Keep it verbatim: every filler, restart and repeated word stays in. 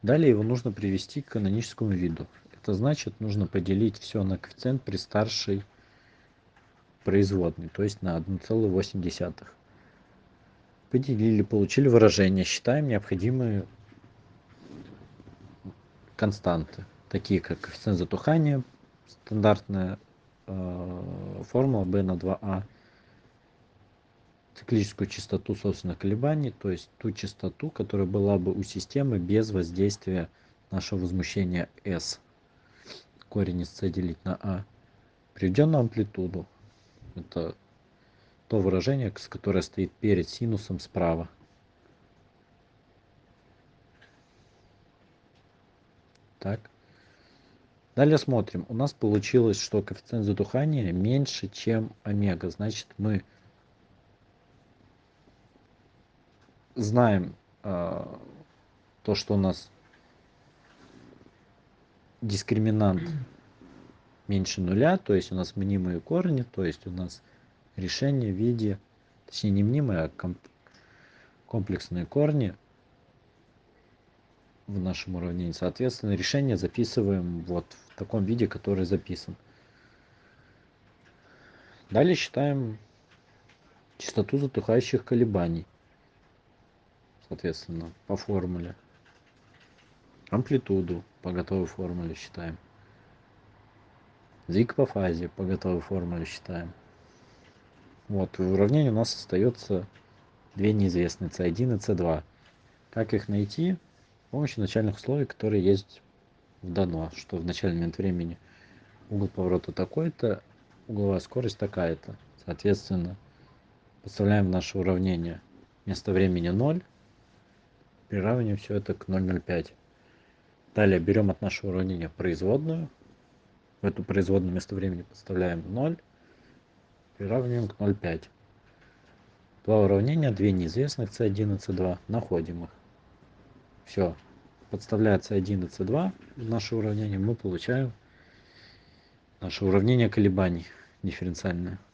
Далее его нужно привести к каноническому виду. Это значит, нужно поделить все на коэффициент при старшей производной, то есть на одна целая восемь десятых. Поделили, получили выражение. Считаем необходимые константы, такие как коэффициент затухания, стандартная э, формула b на два а, циклическую частоту собственных колебаний, то есть ту частоту, которая была бы у системы без воздействия нашего возмущения S. Корень из c делить на a. Приведенную амплитуду. Это то выражение, которое стоит перед синусом справа. Так. Далее смотрим. У нас получилось, что коэффициент затухания меньше, чем омега. Значит, мы знаем э, то, что у нас дискриминант меньше нуля, то есть у нас мнимые корни, то есть у нас решение в виде, точнее не мнимые, а комплексные корни в нашем уравнении. Соответственно, решение записываем вот в таком виде, который записан. Далее считаем частоту затухающих колебаний, соответственно, по формуле. Амплитуду по готовой формуле считаем. Сдвиг по фазе по готовой формуле считаем. Вот, в уравнении у нас остается две неизвестные, c один и c два. Как их найти? С помощью начальных условий, которые есть дано, что в начальный момент времени угол поворота такой-то, угловая скорость такая-то. Соответственно, подставляем в наше уравнение вместо времени ноль, приравниваем все это к ноль целых ноль пять. Далее берем от нашего уравнения производную. В эту производную вместо времени подставляем ноль, приравниваем к ноль целых пять. Два уравнения, две неизвестных, c один и c два. Находим их. Все. Подставляя c один и c два в наше уравнение, мы получаем наше уравнение колебаний дифференциальное.